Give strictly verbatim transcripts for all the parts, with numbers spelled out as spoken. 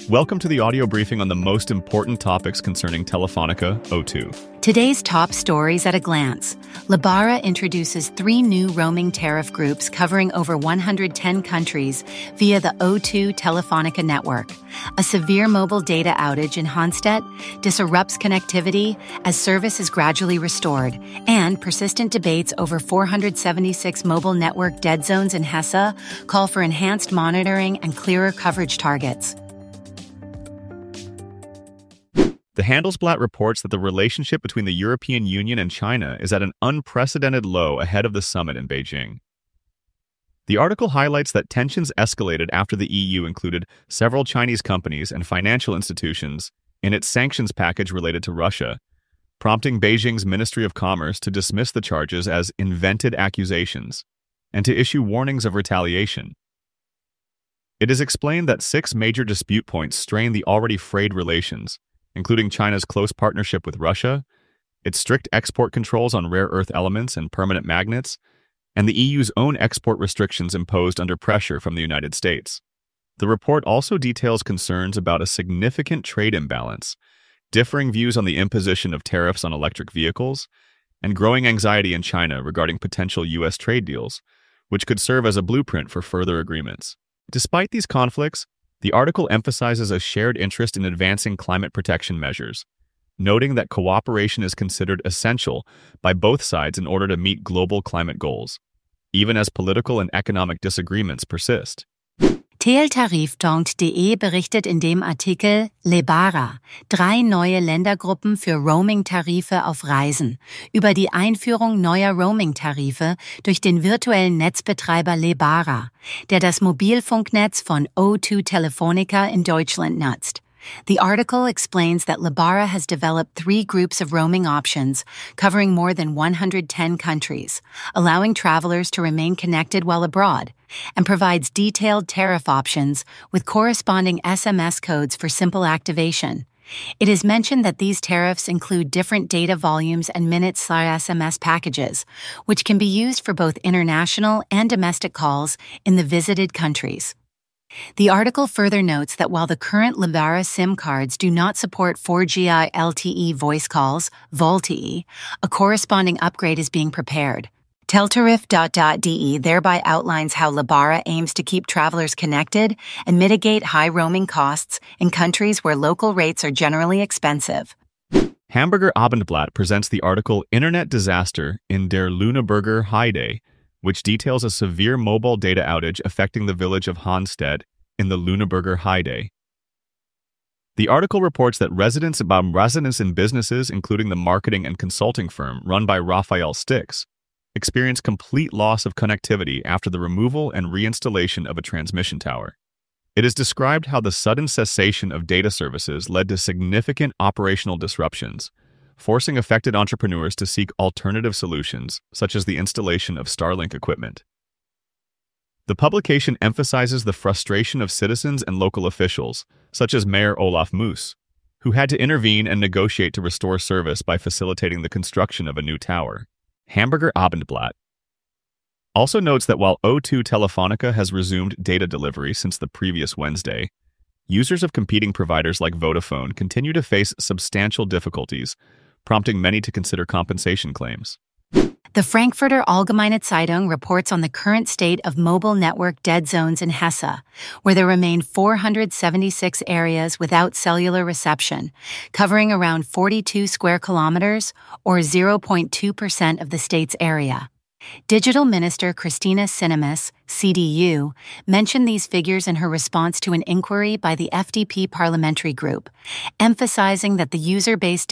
Welcome to the audio briefing on the most important topics concerning Telefonica O two. Today's top stories at a glance. Lebara introduces three new roaming tariff groups covering over one hundred ten countries via the O two Telefonica network. A severe mobile data outage in Hahnstedt disrupts connectivity as service is gradually restored, and persistent debates over four hundred seventy-six mobile network dead zones in Hesse call for enhanced monitoring and clearer coverage targets. The Handelsblatt reports that the relationship between the European Union and China is at an unprecedented low ahead of the summit in Beijing. The article highlights that tensions escalated after the E U included several Chinese companies and financial institutions in its sanctions package related to Russia, prompting Beijing's Ministry of Commerce to dismiss the charges as invented accusations and to issue warnings of retaliation. It is explained that six major dispute points strain the already frayed relations, including China's close partnership with Russia, its strict export controls on rare earth elements and permanent magnets, and the E U's own export restrictions imposed under pressure from the United States. The report also details concerns about a significant trade imbalance, differing views on the imposition of tariffs on electric vehicles, and growing anxiety in China regarding potential U S trade deals, which could serve as a blueprint for further agreements. Despite these conflicts, the article emphasizes a shared interest in advancing climate protection measures, noting that cooperation is considered essential by both sides in order to meet global climate goals, even as political and economic disagreements persist. Teltarif punkt de berichtet in dem Artikel Lebara, drei neue Ländergruppen für Roaming-Tarife auf Reisen, über die Einführung neuer Roaming-Tarife durch den virtuellen Netzbetreiber Lebara, der das Mobilfunknetz von O two Telefonica in Deutschland nutzt. The article explains that Lebara has developed three groups of roaming options covering more than one hundred ten countries, allowing travelers to remain connected while abroad, and provides detailed tariff options with corresponding S M S codes for simple activation. It is mentioned that these tariffs include different data volumes and minutes/S M S packages, which can be used for both international and domestic calls in the visited countries. The article further notes that while the current Lebara SIM cards do not support four G I L T E voice calls, VoLTE, a corresponding upgrade is being prepared. Teltarif punkt de thereby outlines how Lebara aims to keep travelers connected and mitigate high roaming costs in countries where local rates are generally expensive. Hamburger Abendblatt presents the article Internet Disaster in der Lüneburger Heide, which details a severe mobile data outage affecting the village of Hahnstedt in the Lüneburger Heide. The article reports that residents about residents in businesses, including the marketing and consulting firm run by Raphael Stix, experienced complete loss of connectivity after the removal and reinstallation of a transmission tower. It is described how the sudden cessation of data services led to significant operational disruptions, forcing affected entrepreneurs to seek alternative solutions, such as the installation of Starlink equipment. The publication emphasizes the frustration of citizens and local officials, such as Mayor Olaf Moos, who had to intervene and negotiate to restore service by facilitating the construction of a new tower. Hamburger Abendblatt also notes that while O two Telefonica has resumed data delivery since the previous Wednesday, users of competing providers like Vodafone continue to face substantial difficulties, prompting many to consider compensation claims. The Frankfurter Allgemeine Zeitung reports on the current state of mobile network dead zones in Hesse, where there remain four hundred seventy-six areas without cellular reception, covering around forty-two square kilometers or zero point two percent of the state's area. Digital Minister Christina Sinemus, C D U, mentioned these figures in her response to an inquiry by the F D P parliamentary group, emphasizing that the user-based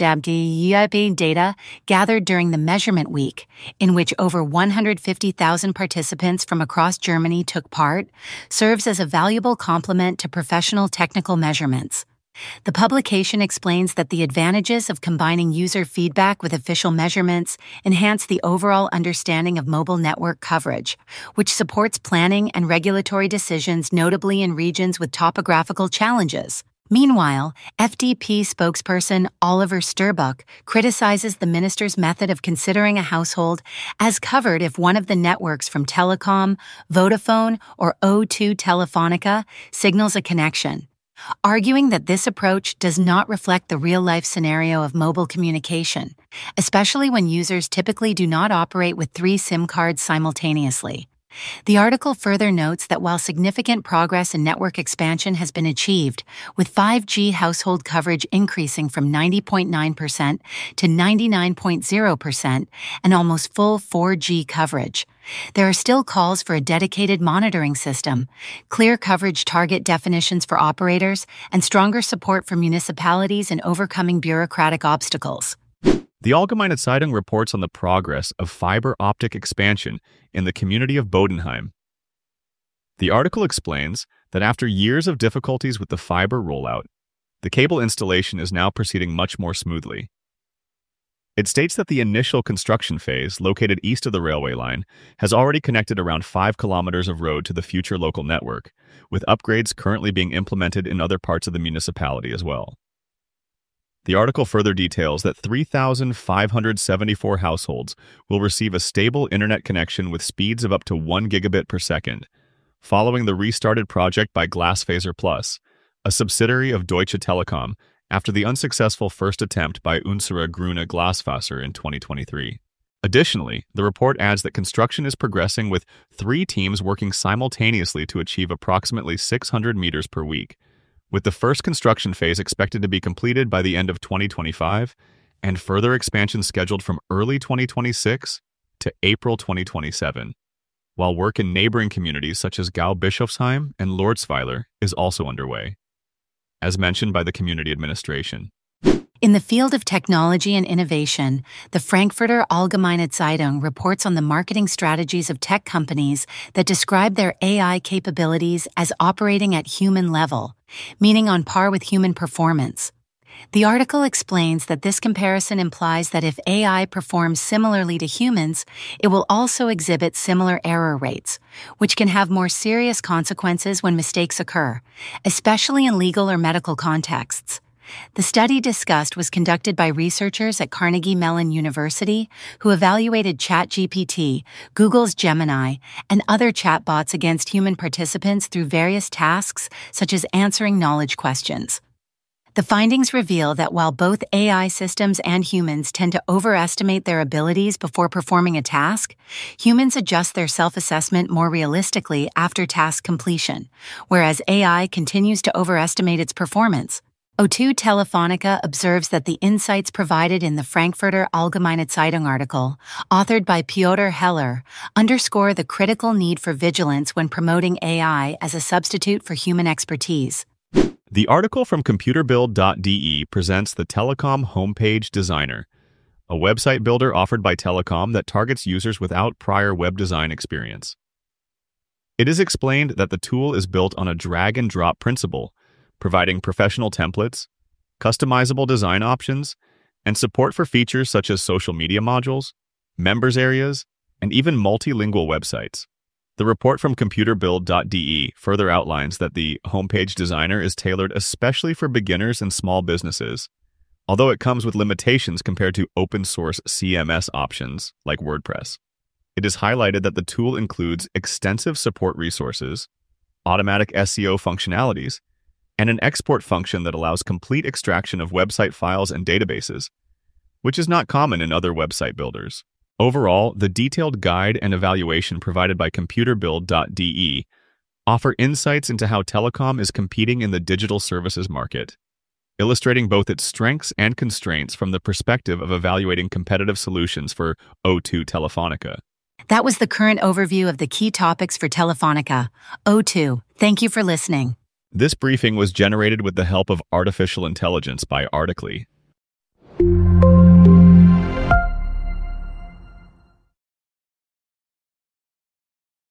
data gathered during the measurement week, in which over one hundred fifty thousand participants from across Germany took part, serves as a valuable complement to professional technical measurements. The publication explains that the advantages of combining user feedback with official measurements enhance the overall understanding of mobile network coverage, which supports planning and regulatory decisions notably in regions with topographical challenges. Meanwhile, F D P spokesperson Oliver Sturbuck criticizes the minister's method of considering a household as covered if one of the networks from Telecom, Vodafone, or O two Telefonica signals a connection. arguing that this approach does not reflect the real-life scenario of mobile communication, especially when users typically do not operate with three SIM cards simultaneously. The article further notes that while significant progress in network expansion has been achieved, with five G household coverage increasing from ninety point nine percent to ninety-nine point zero percent and almost full four G coverage, there are still calls for a dedicated monitoring system, clear coverage target definitions for operators, and stronger support for municipalities in overcoming bureaucratic obstacles. The Allgemeine Zeitung reports on the progress of fiber optic expansion in the community of Bodenheim. The article explains that after years of difficulties with the fiber rollout, the cable installation is now proceeding much more smoothly. It states that the initial construction phase, located east of the railway line, has already connected around five kilometers of road to the future local network, with upgrades currently being implemented in other parts of the municipality as well. The article further details that three thousand five hundred seventy-four households will receive a stable internet connection with speeds of up to one gigabit per second, following the restarted project by Glasfaser Plus, a subsidiary of Deutsche Telekom, after the unsuccessful first attempt by Unsere Grüne Glasfaser in twenty twenty-three. Additionally, the report adds that construction is progressing with three teams working simultaneously to achieve approximately six hundred meters per week, with the first construction phase expected to be completed by the end of twenty twenty-five and further expansion scheduled from early twenty twenty-six to April twenty twenty-seven, while work in neighboring communities such as Gau-Bischofsheim and Lordsweiler is also underway, as mentioned by the community administration. In the field of technology and innovation, the Frankfurter Allgemeine Zeitung reports on the marketing strategies of tech companies that describe their A I capabilities as operating at human level, meaning on par with human performance. The article explains that this comparison implies that if A I performs similarly to humans, it will also exhibit similar error rates, which can have more serious consequences when mistakes occur, especially in legal or medical contexts. The study discussed was conducted by researchers at Carnegie Mellon University who evaluated ChatGPT, Google's Gemini, and other chatbots against human participants through various tasks such as answering knowledge questions. The findings reveal that while both A I systems and humans tend to overestimate their abilities before performing a task, humans adjust their self-assessment more realistically after task completion, whereas A I continues to overestimate its performance. O two Telefonica observes that the insights provided in the Frankfurter Allgemeine Zeitung article, authored by Piotr Heller, underscore the critical need for vigilance when promoting A I as a substitute for human expertise. The article from computerbild dot d e presents the Telekom Homepage Designer, a website builder offered by Telekom that targets users without prior web design experience. It is explained that the tool is built on a drag-and-drop principle, providing professional templates, customizable design options, and support for features such as social media modules, members areas, and even multilingual websites. The report from computerbild dot d e further outlines that the homepage designer is tailored especially for beginners and small businesses, although it comes with limitations compared to open-source C M S options like WordPress. It is highlighted that the tool includes extensive support resources, automatic S E O functionalities, and an export function that allows complete extraction of website files and databases, which is not common in other website builders. Overall, the detailed guide and evaluation provided by computerbild dot d e offer insights into how Telekom is competing in the digital services market, illustrating both its strengths and constraints from the perspective of evaluating competitive solutions for O two Telefonica. That was the current overview of the key topics for Telefonica. O two, thank you for listening. This briefing was generated with the help of artificial intelligence by Articly.